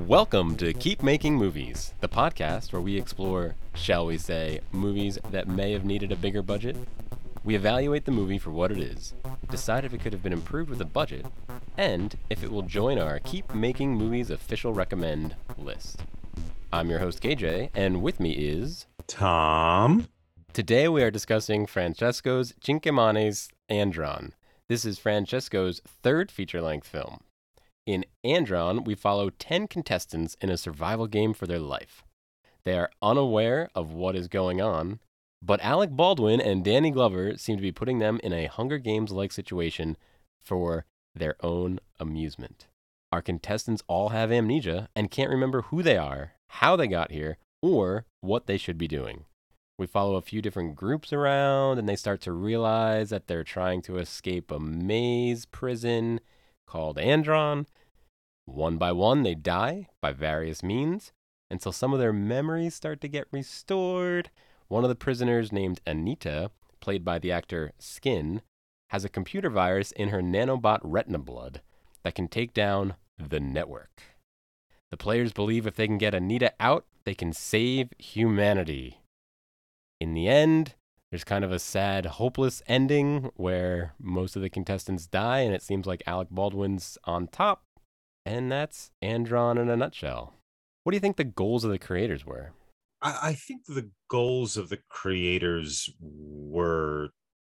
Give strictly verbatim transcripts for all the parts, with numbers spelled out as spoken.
Welcome to Keep Making Movies, the podcast where we explore, shall we say, movies that may have needed a bigger budget. We evaluate the movie for what it is, decide if it could have been improved with a budget, and if it will join our Keep Making Movies official recommend list. I'm your host, K J, and with me is... Tom. Today we are discussing Francesco's Cinque Manne's Andron. This is Francesco's third feature-length film. In Andron, we follow ten contestants in a survival game for their life. They are unaware of what is going on, but Alec Baldwin and Danny Glover seem to be putting them in a Hunger Games-like situation for their own amusement. Our contestants all have amnesia and can't remember who they are, how they got here, or what they should be doing. We follow a few different groups around, and they start to realize that they're trying to escape a maze prison called Andron. One by one, they die by various means until some of their memories start to get restored. One of the prisoners, named Anita, played by the actor Skin, has a computer virus in her nanobot retina blood that can take down the network. The players believe if they can get Anita out, they can save humanity. In the end, there's kind of a sad, hopeless ending where most of the contestants die, and it seems like Alec Baldwin's on top. And that's Andron in a nutshell. What do you think the goals of the creators were? I, I think the goals of the creators were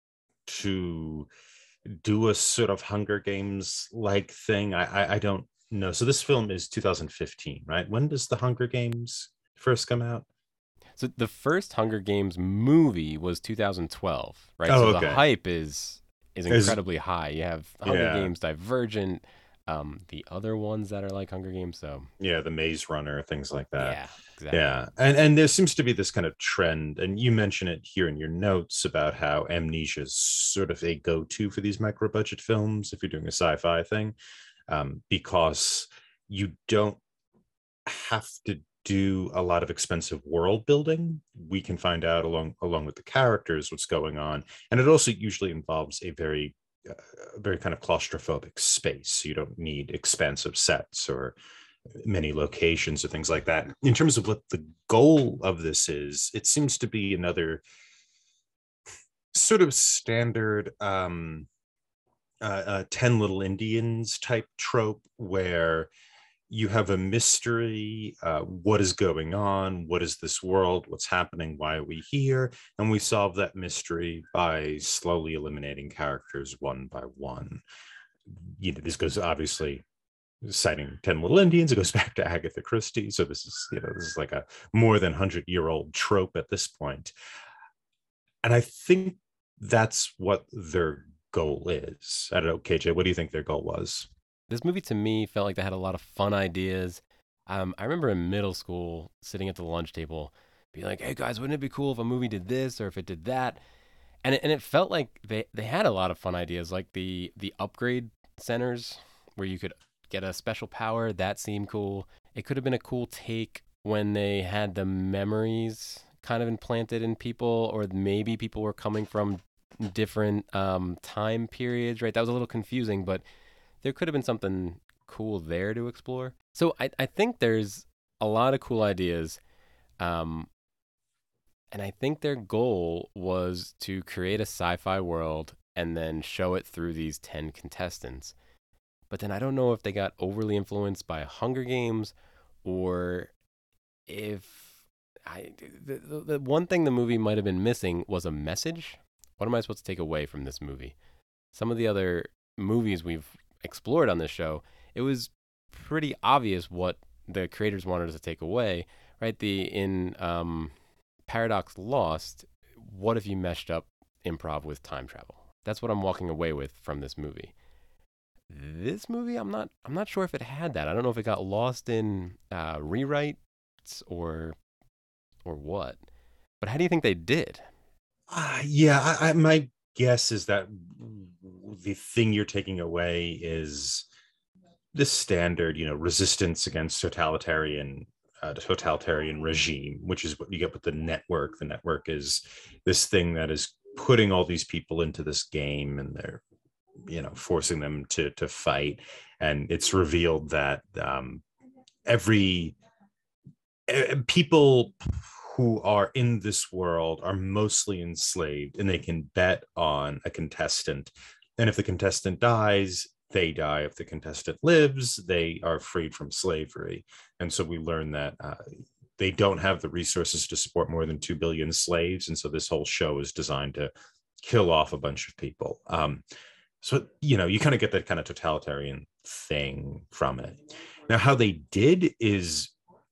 to do a sort of Hunger Games-like thing. I, I, I don't know. So this film is two thousand fifteen, right? When does the Hunger Games first come out? So the first Hunger Games movie was two thousand twelve, right? Oh, so okay. the hype is is Is- incredibly high. You have Hunger Yeah. Games, Divergent, um, the other ones that are like Hunger Games. So Yeah, the Maze Runner, things like that. yeah, exactly. Yeah, and and there seems to be this kind of trend, and you mention it here in your notes about how amnesia is sort of a go-to for these micro-budget films if you're doing a sci-fi thing, um, because you don't have to do a lot of expensive world building. We can find out along along with the characters what's going on, and it also usually involves a very uh, very kind of claustrophobic space. You don't need expansive sets or many locations or things like that. In terms of what the goal of this is, it seems to be another sort of standard um, uh, uh, ten Little Indians type trope where you have a mystery. Uh, what is going on? What is this world? What's happening? Why are we here? And we solve that mystery by slowly eliminating characters one by one. You know, this goes obviously citing ten Little Indians. It goes back to Agatha Christie. So this is, you know, this is like a more than hundred year old trope at this point. And I think that's what their goal is. I don't know, K J, what do you think their goal was? This movie to me felt like they had a lot of fun ideas. Um, I remember in middle school sitting at the lunch table, being like, "Hey guys, wouldn't it be cool if a movie did this or if it did that?" And it, and it felt like they, they had a lot of fun ideas, like the the upgrade centers where you could get a special power. That seemed cool. It could have been a cool take when they had the memories kind of implanted in people, or maybe people were coming from different um, time periods, right? That was a little confusing, but there could have been something cool there to explore. So I, I think there's a lot of cool ideas. Um, and I think their goal was to create a sci-fi world and then show it through these ten contestants. But then I don't know if they got overly influenced by Hunger Games or if I the, the, the one thing the movie might have been missing was a message. What am I supposed to take away from this movie? Some of the other movies we've explored on this show, it was pretty obvious what the creators wanted us to take away, right? The in um, Paradox Lost, what if you meshed up improv with time travel? That's what I'm walking away with from this movie. This movie, I'm not, I'm not sure if it had that. I don't know if it got lost in uh, rewrites or, or what. But how do you think they did? Uh, yeah, I, I, my guess is that the thing you're taking away is the standard, you know, resistance against totalitarian uh, totalitarian regime, which is what you get with the network. The network is this thing that is putting all these people into this game, and they're, you know, forcing them to to fight. And it's revealed that um, every uh, people who are in this world are mostly enslaved, and they can bet on a contestant. And if the contestant dies, they die. If the contestant lives, they are freed from slavery. And so we learn that uh, they don't have the resources to support more than two billion slaves. And so this whole show is designed to kill off a bunch of people. Um, so, you know, you kind of get that kind of totalitarian thing from it. Now, how they did is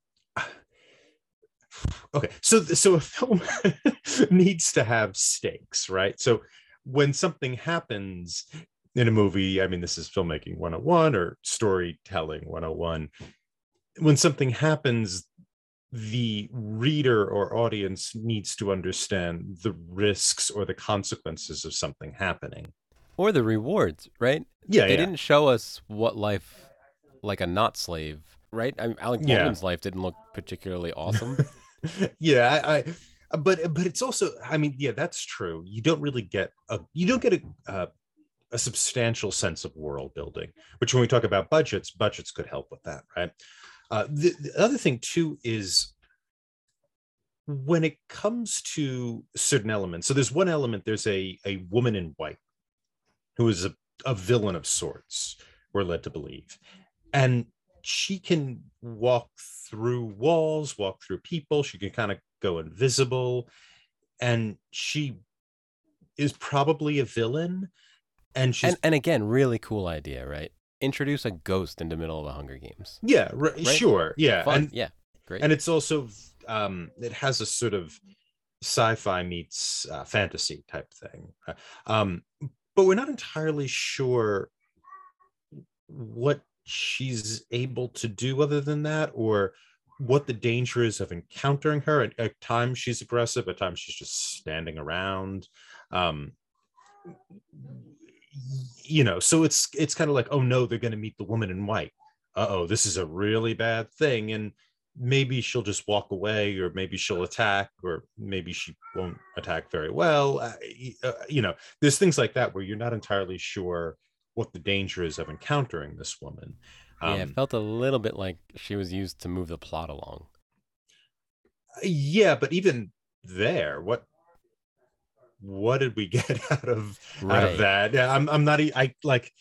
okay. So, so a film needs to have stakes, right? So when something happens in a movie, I mean, this is filmmaking one oh one or storytelling one oh one. When something happens, the reader or audience needs to understand the risks or the consequences of something happening. Or the rewards, right? Yeah, They yeah. didn't show us what life like a not slave, right? I mean, Alec Yeah. Baldwin's life didn't look particularly awesome. yeah, I, I, but but it's also, I mean, yeah, that's true. You don't really get a, you don't get a, a, a substantial sense of world building. Which, when we talk about budgets, budgets could help with that, right? Uh, the, the other thing too is when it comes to certain elements. So there's one element. There's a a woman in white who is a, a villain of sorts, we're led to believe. And she can walk through walls, walk through people. She can kind of go invisible. And she is probably a villain. And she's. And and again, really cool idea, right? Introduce a ghost in the middle of the Hunger Games. Yeah, right, right? Sure. Yeah. Fun. And, yeah. Great. And it's also, um, it has a sort of sci-fi meets uh, fantasy type thing. Um, but we're not entirely sure what she's able to do other than that, or what the danger is of encountering her. At, at times she's aggressive, at times she's just standing around. Um, you know, so it's it's kind of like, oh no, they're going to meet the woman in white. Uh-oh, this is a really bad thing. And maybe she'll just walk away, or maybe she'll attack, or maybe she won't attack very well. Uh, uh, you know, there's things like that where you're not entirely sure what the danger is of encountering this woman. Um, yeah, it felt a little bit like she was used to move the plot along. Yeah, but even there, what what did we get out of right. out of that? Yeah, I'm I'm not I like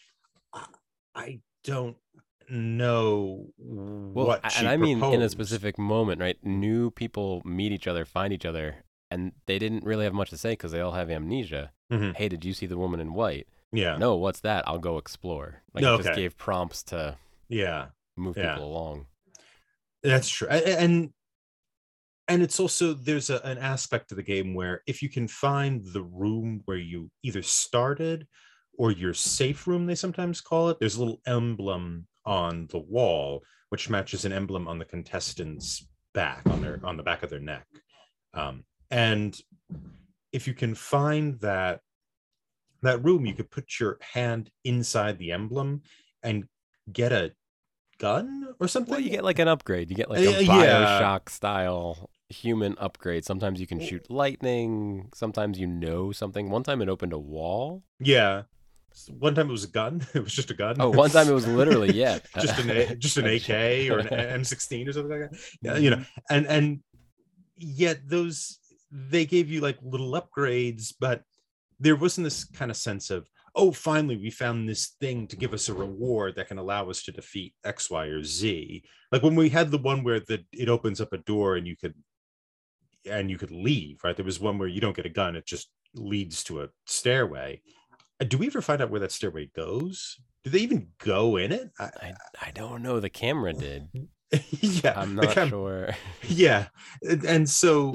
I don't know well, what and she I mean proposed. In a specific moment, right? New people meet each other, find each other, and they didn't really have much to say because they all have amnesia. Mm-hmm. Hey, did you see the woman in white? Yeah. No, what's that? I'll go explore. Like no, it okay. just gave prompts to yeah move yeah. people along. That's true. And and it's also, there's a, an aspect to the game where if you can find the room where you either started, or your safe room, they sometimes call it, there's a little emblem on the wall which matches an emblem on the contestant's back, on their on the back of their neck. Um, and if you can find that that room, you could put your hand inside the emblem and get a gun or something. Well, you get like an upgrade. You get like a uh, Bioshock yeah. style human upgrade. Sometimes you can shoot lightning. Sometimes you know something. One time it opened a wall. Yeah. One time it was a gun. It was just a gun. Oh, one time it was literally yeah, just an a, just an A K or an M sixteen or something like that. Yeah, you know, and and yet those, they gave you like little upgrades, but there wasn't this kind of sense of, oh, finally we found this thing to give us a reward that can allow us to defeat X, Y, or Z. Like when we had the one where the it opens up a door and you could and you could leave, right? There was one where you don't get a gun; it just leads to a stairway. Do we ever find out where that stairway goes? Do they even go in it? I I, I don't know. The camera did. yeah, I'm not cam- sure. yeah, and so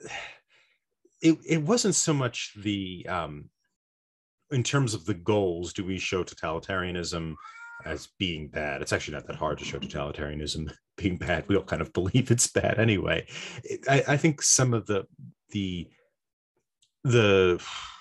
it it wasn't so much the um, in terms of the goals. Do we show totalitarianism as being bad? It's actually not that hard to show totalitarianism being bad. We all kind of believe it's bad anyway. I, I think some of the the the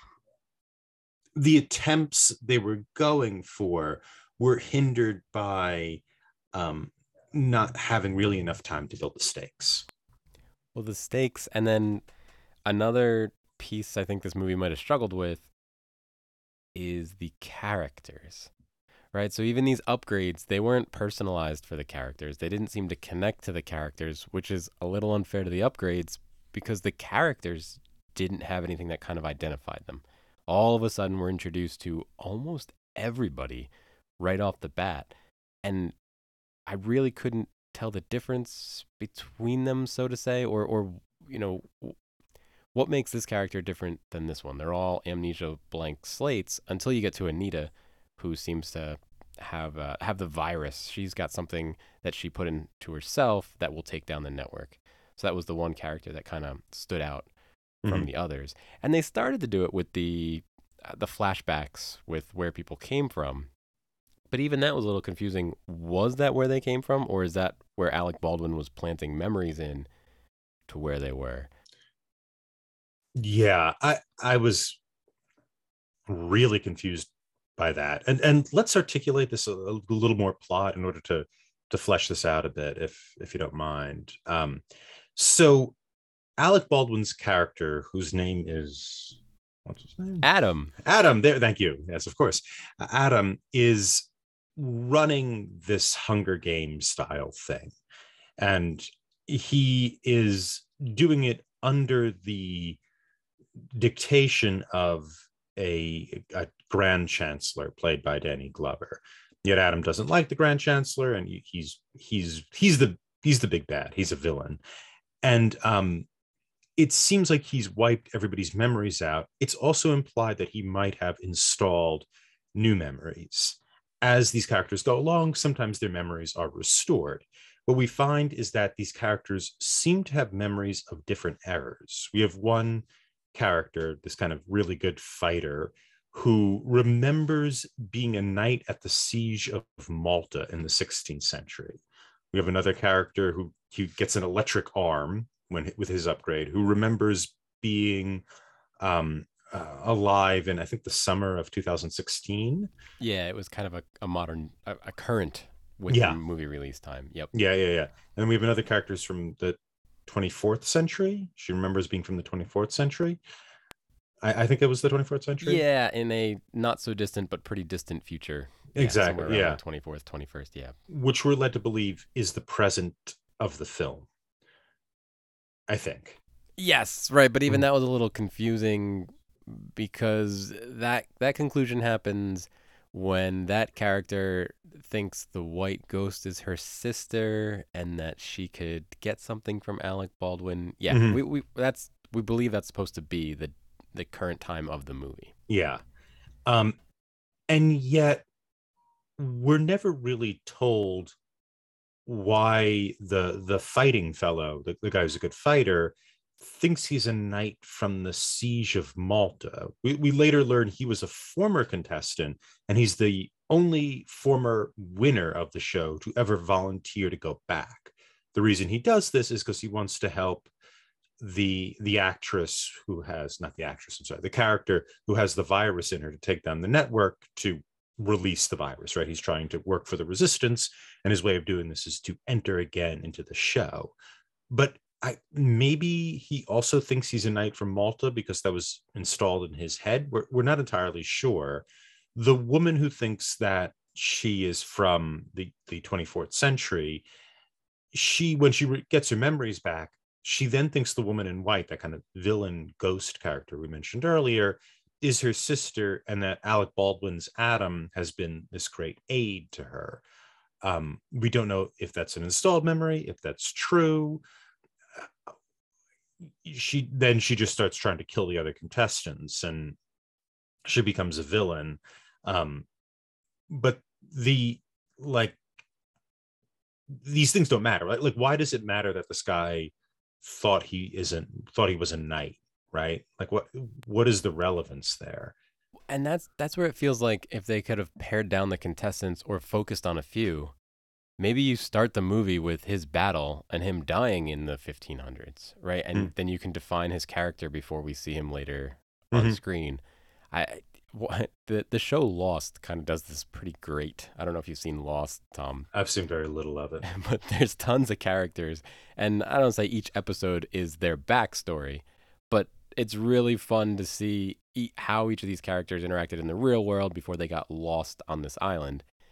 the attempts they were going for were hindered by um, not having really enough time to build the stakes. Well, the stakes, and then another piece I think this movie might have struggled with is the characters, right? So even these upgrades, they weren't personalized for the characters. They didn't seem to connect to the characters, which is a little unfair to the upgrades because the characters didn't have anything that kind of identified them. All of a sudden, we're introduced to almost everybody right off the bat. And I really couldn't tell the difference between them, so to say, or, or you know, what makes this character different than this one? They're all amnesia blank slates until you get to Anita, who seems to have uh, have the virus. She's got something that she put into herself that will take down the network. So that was the one character that kind of stood out from Mm-hmm. the others. And they started to do it with the uh, the flashbacks with where people came from. But even that was a little confusing. Was that where they came from, or is that where Alec Baldwin was planting memories in to where they were? Yeah, I I was really confused by that. And and let's articulate this a, a little more plot in order to to flesh this out a bit, if if you don't mind. Um, so Alec Baldwin's character, whose name is what's his name? Adam. Adam. There, thank you. Yes, of course. Uh, Adam is running this Hunger Games style thing, and he is doing it under the dictation of a, a grand chancellor played by Danny Glover. Yet Adam doesn't like the grand chancellor, and he's he's he's the he's the big bad. He's a villain, and um, it seems like he's wiped everybody's memories out. It's also implied that he might have installed new memories. As these characters go along, sometimes their memories are restored. What we find is that these characters seem to have memories of different eras. We have one character, this kind of really good fighter, who remembers being a knight at the siege of Malta in the sixteenth century. We have another character who, who gets an electric arm when with his upgrade, who remembers being um, uh, alive in, I think, the summer of two thousand sixteen. Yeah, it was kind of a, a modern, a, a current with the Yeah, movie release time. Yep. yeah, yeah, yeah. And then we have another characters from the twenty-fourth century. She remembers being from the twenty-fourth century. I, I think it was the twenty-fourth century. Yeah, in a not so distant but pretty distant future. Yeah, somewhere Exactly. around the Yeah. twenty-fourth, twenty-first. Yeah. Which we're led to believe is the present of the film, I think. Yes, right. But even Mhm. that was a little confusing because that that conclusion happens when that character thinks the white ghost is her sister and that she could get something from Alec Baldwin. Yeah, Mhm. we, we that's we believe that's supposed to be the the current time of the movie. Yeah. Um, and yet we're never really told why the the fighting fellow, the, the guy who's a good fighter, thinks he's a knight from the siege of Malta. We, we later learn he was a former contestant, and he's the only former winner of the show to ever volunteer to go back. The reason he does this is because he wants to help the the actress who has not the actress I'm sorry the character who has the virus in her to take down the network to release the virus, right? He's trying to work for the resistance, and his way of doing this is to enter again into the show. But I maybe he also thinks he's a knight from Malta because that was installed in his head. We're, we're not entirely sure. The woman who thinks that she is from the the twenty-fourth century, she when she re- gets her memories back, she then thinks the woman in white, that kind of villain ghost character we mentioned earlier, is her sister, and that Alec Baldwin's Adam has been this great aid to her. Um, we don't know if that's an installed memory, if that's true. She then she just starts trying to kill the other contestants, and she becomes a villain. Um, but the like these things don't matter. Like, like why does it matter that this guy thought he isn't thought he was a knight, right? Like what what is the relevance there? And that's that's where it feels like if they could have pared down the contestants or focused on a few, maybe you start the movie with his battle and him dying in the fifteen hundreds, right? And Mm. then you can define his character before we see him later on Mhm. screen. I what, the the show Lost kind of does this pretty great. I don't know if you've seen Lost, Tom, I've seen very little of it. but there's tons of characters, and I don't say each episode is their backstory, but it's really fun to see e- how each of these characters interacted in the real world before they got lost on this island.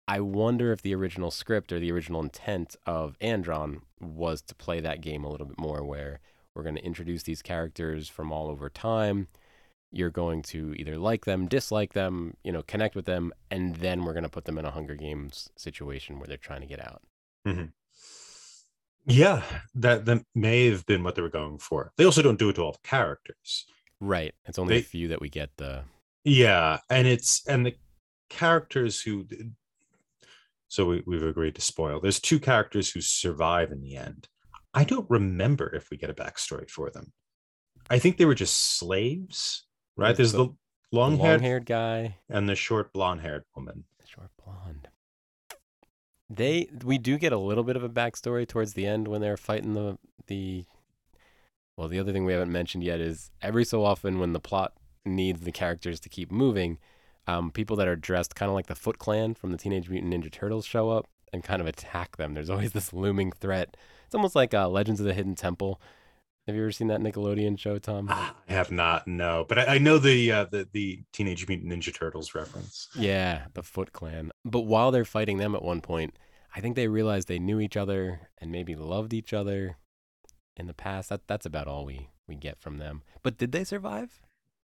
I wonder if the original script or the original intent of Andron was to play that game a little bit more, where we're going to introduce these characters from all over time. You're going to either like them, dislike them, you know, connect with them, and then we're going to put them in a Hunger Games situation where they're trying to get out. Mm-hmm. Yeah, that that may have been what they were going for. They also don't do it to all the characters. Right. It's only They, a few that we get the. yeah, and it's and the characters who. So we, we've agreed to spoil. There's two characters who survive in the end. I don't remember if we get a backstory for them. I think they were just slaves, right? There's the, the long-haired long-haired guy and the short blonde-haired woman. Short blonde. They we do get a little bit of a backstory towards the end when they're fighting the the. Well, the other thing we haven't mentioned yet is every so often when the plot needs the characters to keep moving, um, people that are dressed kind of like the Foot Clan from the Teenage Mutant Ninja Turtles show up and kind of attack them. There's always this looming threat. It's almost like uh, Legends of the Hidden Temple. Have you ever seen that Nickelodeon show, Tom? I have not, no. But I, I know the, uh, the the Teenage Mutant Ninja Turtles reference. Yeah, the Foot Clan. But while they're fighting them at one point, I think they realized they knew each other and maybe loved each other in the past. That That's about all we, we get from them. But did they survive?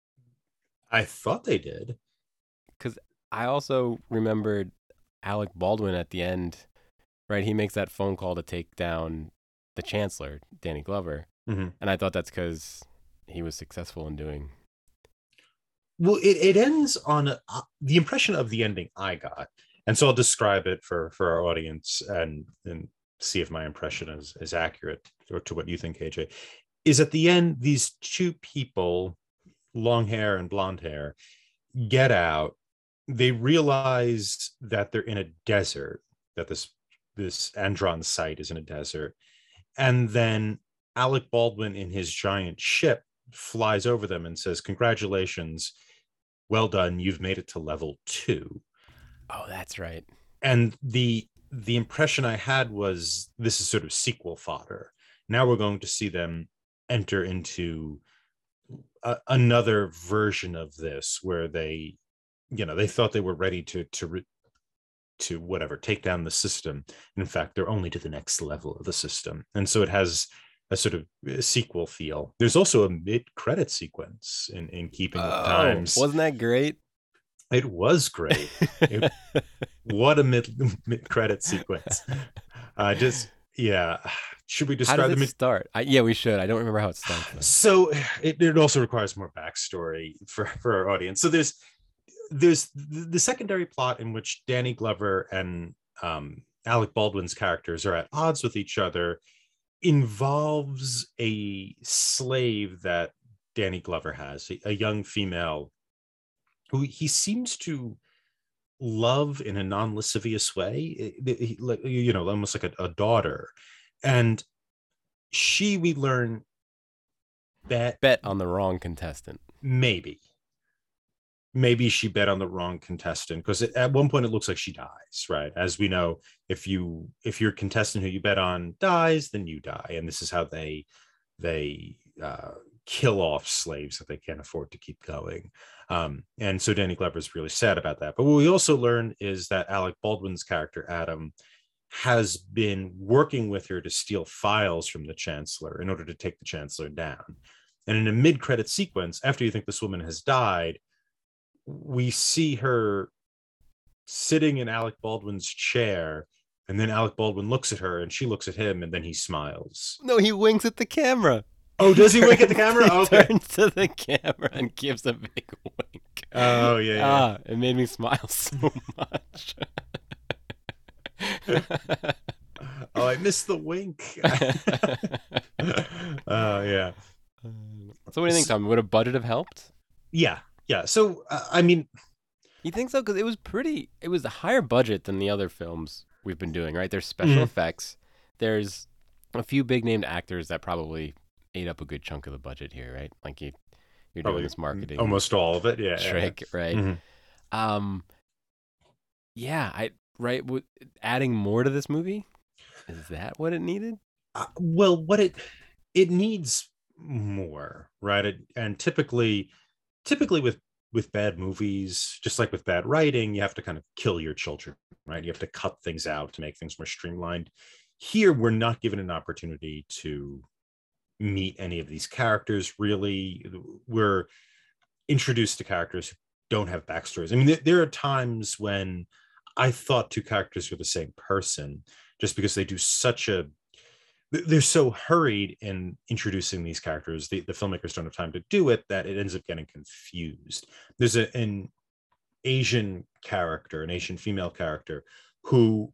I thought they did. Because I also remembered Alec Baldwin at the end, right? He makes that phone call to take down the Chancellor, Danny Glover. Mm-hmm. And I thought that's because he was successful in doing. Well, it, it ends on a, uh, the impression of the ending I got. And so I'll describe it for, for our audience and, and see if my impression is, is accurate or to what you think, K J. Is at the end, these two people, long hair and blonde hair, get out. They realize that they're in a desert, that this, this Andron site is in a desert. And then Alec Baldwin in his giant ship flies over them and says, "Congratulations, well done, you've made it to level two." Oh, that's right. And the the impression I had was this is sort of sequel fodder. Now we're going to see them enter into a, another version of this where they, you know, they thought they were ready to to re, to whatever take down the system. In fact, they're only to the next level of the system, and so it has a sort of sequel feel. There's also a mid-credit sequence in, in keeping with oh, times. Wasn't that great? It was great. It, what a mid, mid-credit sequence. Uh, just, yeah. Should we describe how does it the mid- start? I, yeah, we should. I don't remember how it starts. Though. So it, it also requires more backstory for, for our audience. So there's there's the secondary plot in which Danny Glover and um, Alec Baldwin's characters are at odds with each other, involves a slave that Danny Glover has, a, a young female who he seems to love in a non-lascivious way, you know, almost like a, a daughter. And she, we learn, bet bet on the wrong contestant. Maybe. Maybe she bet on the wrong contestant, because at one point it looks like she dies, right? As we know, if you if your contestant who you bet on dies, then you die, and this is how they they uh, kill off slaves that they can't afford to keep going. Um, and so Danny Glover is really sad about that. But what we also learn is that Alec Baldwin's character Adam has been working with her to steal files from the Chancellor in order to take the Chancellor down. And in a mid-credit sequence, after you think this woman has died, we see her sitting in Alec Baldwin's chair, and then Alec Baldwin looks at her and she looks at him, and then he smiles. No, he winks at the camera. Oh, does he wink at the camera? He okay. turns to the camera and gives a big wink. Oh, yeah, yeah. Ah, it made me smile so much. Oh, I missed the wink. Oh, uh, yeah. So what do you think, Tom? Would a budget have helped? Yeah. Yeah, so uh, I mean, you think so? Because it was pretty. It was a higher budget than the other films we've been doing, right? There's special mm. effects. There's a few big named actors that probably ate up a good chunk of the budget here, right? Like you, you're probably doing this marketing, almost all of it, yeah. Trick, yeah. right? Mm-hmm. Um, yeah, I right. W- adding more to this movie, is that what it needed? Uh, well, what it it needs more, right? It, and typically. Typically with with bad movies, just like with bad writing, you have to kind of kill your children, right? You have to cut things out to make things more streamlined. Here, we're not given an opportunity to meet any of these characters. Really, we're introduced to characters who don't have backstories. I mean, there, there are times when I thought two characters were the same person, just because they do such a they're so hurried in introducing these characters. The, the filmmakers don't have time to do it, that it ends up getting confused. There's a, an Asian character, an Asian female character, who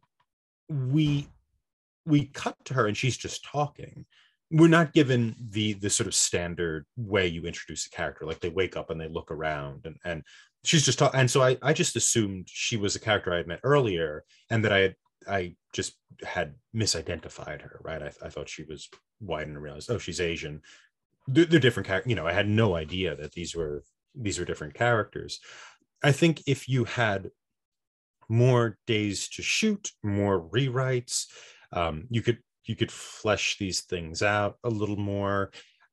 we we cut to her and she's just talking. We're not given the the sort of standard way you introduce a character, like they wake up and they look around and and she's just talking. And so I I just assumed she was a character I had met earlier, and that I had I just had misidentified her, right? I, I thought she was white and realized, oh, she's Asian. They're, they're different characters. You know, I had no idea that these were these were different characters. I think if you had more days to shoot, more rewrites, um, you could you could flesh these things out a little more.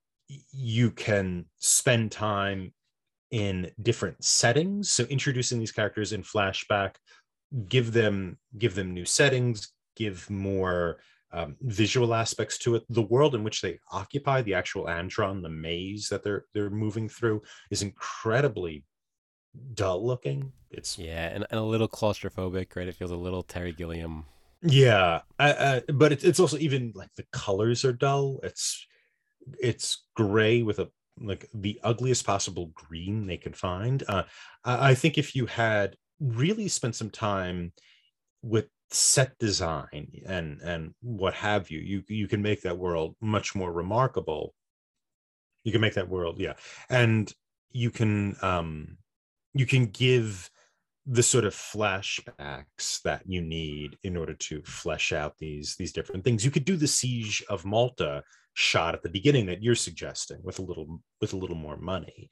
You can spend time in different settings, so introducing these characters in flashback, give them give them new settings, give more um, visual aspects to it. The world in which they occupy, the actual Andron, the maze that they're they're moving through, is incredibly dull looking. It's Yeah, and, and a little claustrophobic, right? It feels a little Terry Gilliam. yeah, I, I, but it, it's also, even like the colors are dull. It's it's gray with a like the ugliest possible green they can find. Uh, I, I think if you had really spent some time with set design and and what have you, you you can make that world much more remarkable. You can make that world, yeah, and you can um you can give the sort of flashbacks that you need in order to flesh out these these different things. You could do the Siege of Malta shot at the beginning that you're suggesting with a little with a little more money.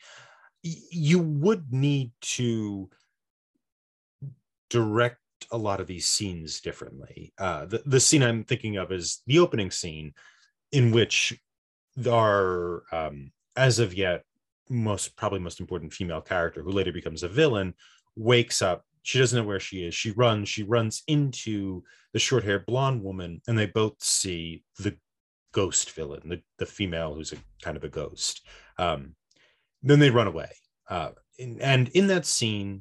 You would need to direct a lot of these scenes differently. Uh, the, the scene I'm thinking of is the opening scene, in which our, um, as of yet, most probably most important female character, who later becomes a villain, wakes up. She doesn't know where she is. She runs. She runs into the short-haired blonde woman, and they both see the ghost villain, the, the female who's a kind of a ghost. Um, then they run away. Uh, in, and in that scene,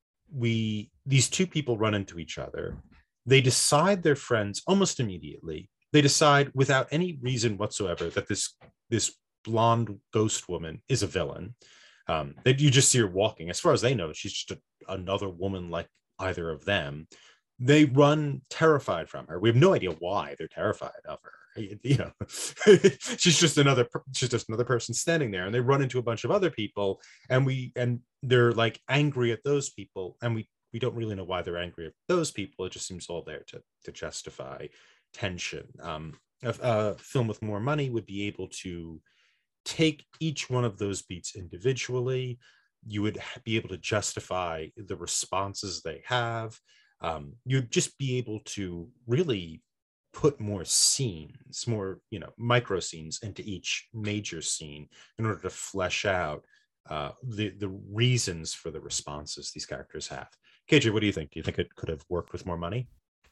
we these two people run into each other. They decide they're friends almost immediately. They decide without any reason whatsoever that this this blonde ghost woman is a villain. Um, that you just see her walking. As far as they know, she's just a, another woman like either of them. They run terrified from her. We have no idea why they're terrified of her. You know, she's just another she's just another person standing there, and they run into a bunch of other people, and we and they're like angry at those people, and we we don't really know why they're angry at those people. It just seems all there to to justify tension. Um, a, a film with more money would be able to take each one of those beats individually. You would be able to justify the responses they have. Um, you'd just be able to really put more scenes, more, you know, micro scenes into each major scene in order to flesh out uh, the the reasons for the responses these characters have. K J, what do you think? Do you think it could have worked with more money?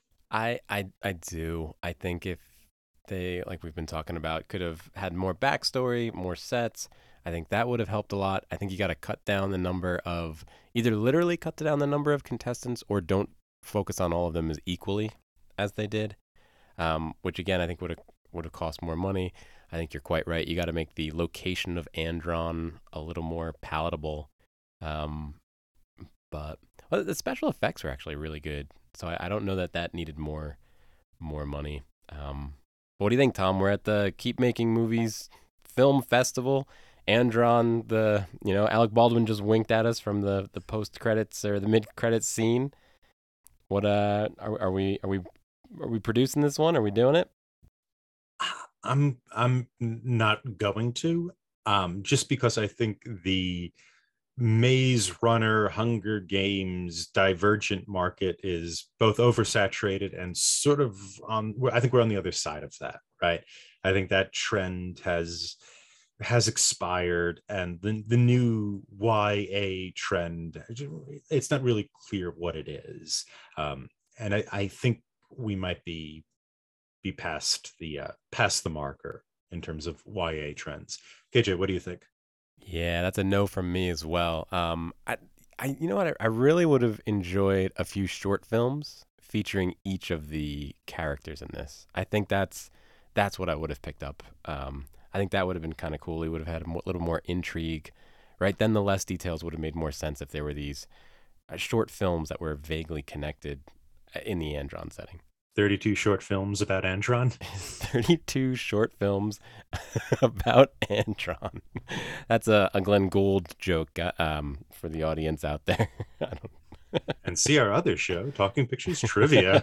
I I I do. I think if they, like we've been talking about, could have had more backstory, more sets, I think that would have helped a lot. I think you got to cut down the number of, either literally cut down the number of contestants, or don't focus on all of them as equally as they did. Um, which again, I think would have would have cost more money. I think you're quite right. You got to make the location of Andron a little more palatable. Um, but well, the special effects were actually really good, so I, I don't know that that needed more more money. Um, but what do you think, Tom? We're at the Keep Making Movies Film Festival. Andron, the you know Alec Baldwin just winked at us from the the post credits or the mid credits scene. What uh are, are we are we are we producing this one? Are we doing it? I'm I'm not going to, um, just because I think the Maze Runner, Hunger Games, Divergent market is both oversaturated and sort of on. I think we're on the other side of that, right? I think that trend has has expired, and the the new Y A trend, it's not really clear what it is. Um, and I, I think we might be be past the uh, past the marker in terms of Y A trends. K J, what do you think? Yeah, that's a no from me as well. Um, I, I, you know what? I, I really would have enjoyed a few short films featuring each of the characters in this. I think that's that's what I would have picked up. Um, I think that would have been kind of cool. We would have had a mo- little more intrigue, right? Then the less details would have made more sense if there were these uh, short films that were vaguely connected uh, in the Andron setting. thirty-two short films about Andron. thirty-two short films about Andron. That's a, a Glenn Gould joke uh, um, for the audience out there. I don't... And see our other show, Talking Pictures Trivia.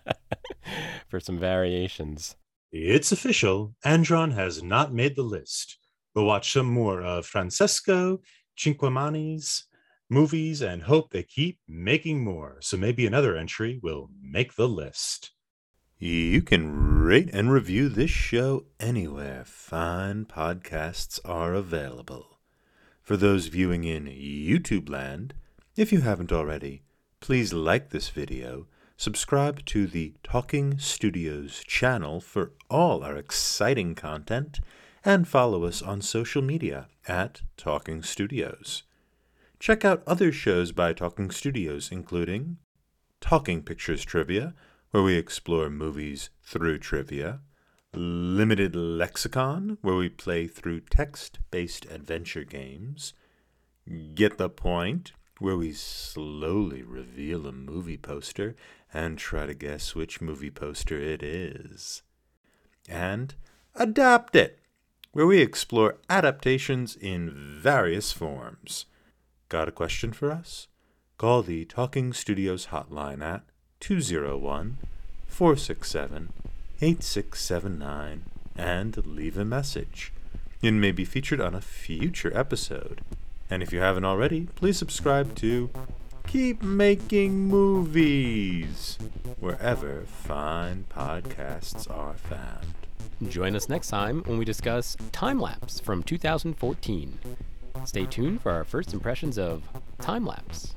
For some variations. It's official. Andron has not made the list. We'll watch some more of Francesco Cinquemani's movies and hope they keep making more. So maybe another entry will make the list. You can rate and review this show anywhere fine podcasts are available. For those viewing in YouTube land, if you haven't already, please like this video, subscribe to the Talking Studios channel for all our exciting content, and follow us on social media at Talking Studios. Check out other shows by Talking Studios, including Talking Pictures Trivia, where we explore movies through trivia, Limited Lexicon, where we play through text-based adventure games, Get the Point, where we slowly reveal a movie poster and try to guess which movie poster it is, and Adapt It, where we explore adaptations in various forms. Got a question for us? Call the Talking Studios hotline at two oh one, four six seven, eight six seven nine and leave a message. It may be featured on a future episode. And if you haven't already, please subscribe to Keep Making Movies wherever fine podcasts are found. Join us next time when we discuss Time Lapse from two thousand fourteen. Stay tuned for our first impressions of Time Lapse.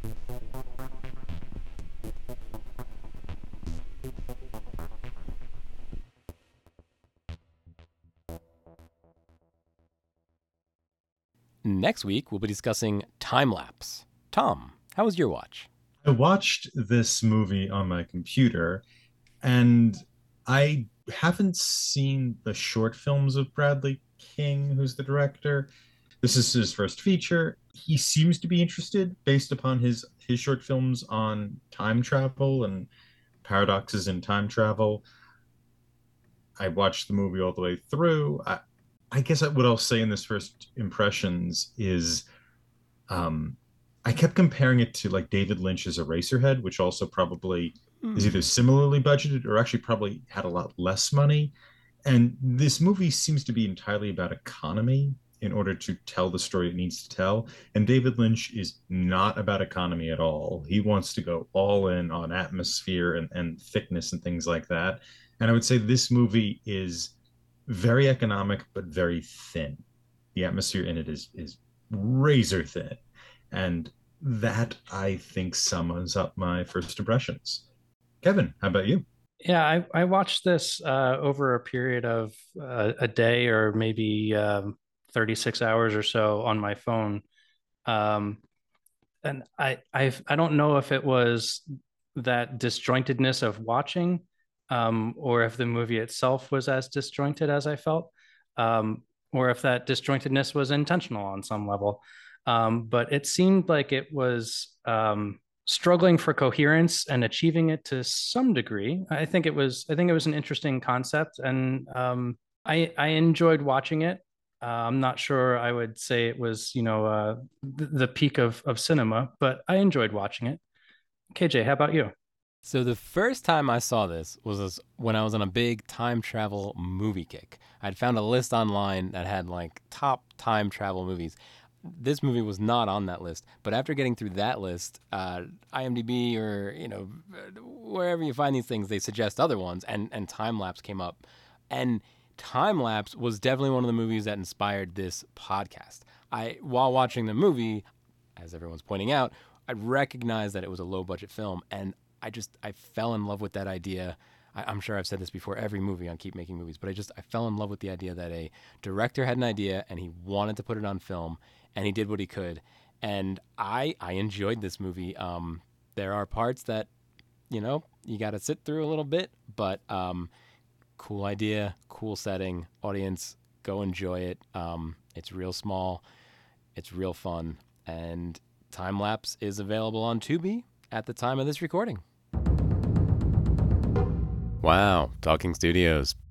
Next week, we'll be discussing Time Lapse. Tom, how was your watch? I watched this movie on my computer, and I haven't seen the short films of Bradley King, who's the director. This is his first feature. He seems to be interested based upon his his short films on time travel and paradoxes in time travel. I watched the movie all the way through. I, I guess what I'll say in this first impressions is um, I kept comparing it to like David Lynch's Eraserhead, which also probably mm. is either similarly budgeted or actually probably had a lot less money. And this movie seems to be entirely about economy in order to tell the story it needs to tell. And David Lynch is not about economy at all. He wants to go all in on atmosphere and, and thickness and things like that. And I would say this movie is very economic, but very thin. The atmosphere in it is is razor thin. And that, I think, sums up my first impressions. Kevin, how about you? Yeah, I, I watched this uh, over a period of uh, a day or maybe um, thirty-six hours or so on my phone. Um, and I I've, I don't know if it was that disjointedness of watching um, or if the movie itself was as disjointed as I felt, um, or if that disjointedness was intentional on some level. Um, but it seemed like it was um, struggling for coherence and achieving it to some degree. I think it was I think it was an interesting concept, and um, I I enjoyed watching it. Uh, I'm not sure I would say it was, you know, uh, th- the peak of of cinema, but I enjoyed watching it. K J, how about you? So the first time I saw this was when I was on a big time travel movie kick. I'd found a list online that had like top time travel movies. This movie was not on that list, but after getting through that list, uh, IMDb or, you know, wherever you find these things, they suggest other ones, and, and Time Lapse came up. And Time Lapse was definitely one of the movies that inspired this podcast. I, while watching the movie, as everyone's pointing out, I recognized that it was a low budget film, and I just I fell in love with that idea. I, I'm sure I've said this before every movie on Keep Making Movies, but I just I fell in love with the idea that a director had an idea and he wanted to put it on film, and he did what he could. And I I enjoyed this movie. Um, there are parts that, you know, you got to sit through a little bit, but um, cool idea, cool setting, audience, go enjoy it. Um, it's real small, it's real fun, and Time Lapse is available on Tubi at the time of this recording. Wow, Talking Studios,